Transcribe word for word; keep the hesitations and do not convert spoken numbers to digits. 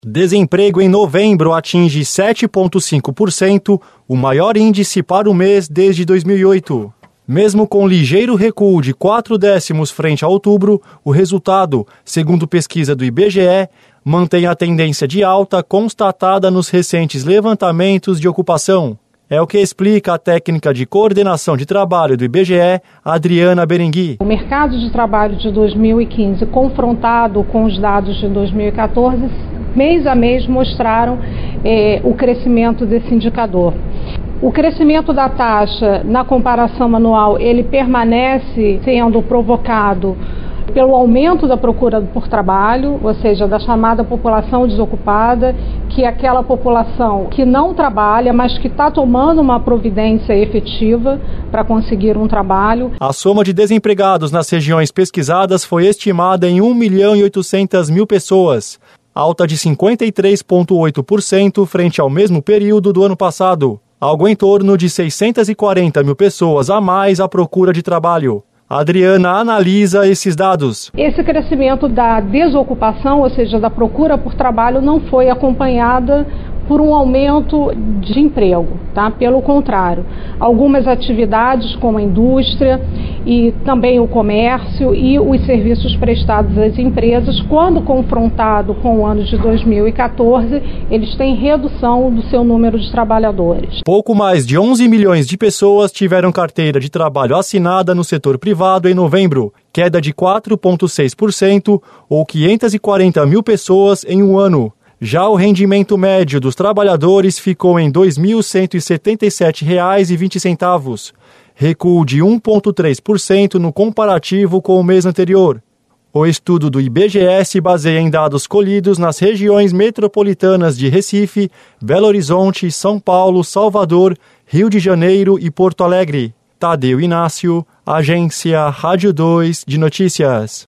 Desemprego em novembro atinge sete vírgula cinco por cento, o maior índice para o mês desde dois mil e oito. Mesmo com ligeiro recuo de quatro décimos frente a outubro, o resultado, segundo pesquisa do I B G E, mantém a tendência de alta constatada nos recentes levantamentos de ocupação. É o que explica a técnica de coordenação de trabalho do I B G E, Adriana Berengui. O mercado de trabalho de dois mil e quinze, confrontado com os dados de dois mil e quatorze, mês a mês mostraram eh, o crescimento desse indicador. O crescimento da taxa na comparação anual, ele permanece sendo provocado pelo aumento da procura por trabalho, ou seja, da chamada população desocupada, que é aquela população que não trabalha, mas que está tomando uma providência efetiva para conseguir um trabalho. A soma de desempregados nas regiões pesquisadas foi estimada em um milhão e oitocentas mil pessoas, alta de cinquenta e três vírgula oito por cento frente ao mesmo período do ano passado, algo em torno de seiscentas e quarenta mil pessoas a mais à procura de trabalho. A Adriana analisa esses dados. Esse crescimento da desocupação, ou seja, da procura por trabalho, não foi acompanhada por um aumento de emprego, tá? Pelo contrário, algumas atividades como a indústria e também o comércio e os serviços prestados às empresas, quando confrontado com o ano de dois mil e quatorze, eles têm redução do seu número de trabalhadores. Pouco mais de onze milhões de pessoas tiveram carteira de trabalho assinada no setor privado em novembro, queda de quatro vírgula seis por cento ou quinhentas e quarenta mil pessoas em um ano. Já o rendimento médio dos trabalhadores ficou em dois mil cento e setenta e sete reais e vinte centavos, recuo de um vírgula três por cento no comparativo com o mês anterior. O estudo do I B G E se baseia em dados colhidos nas regiões metropolitanas de Recife, Belo Horizonte, São Paulo, Salvador, Rio de Janeiro e Porto Alegre. Tadeu Inácio, Agência Rádio dois de Notícias.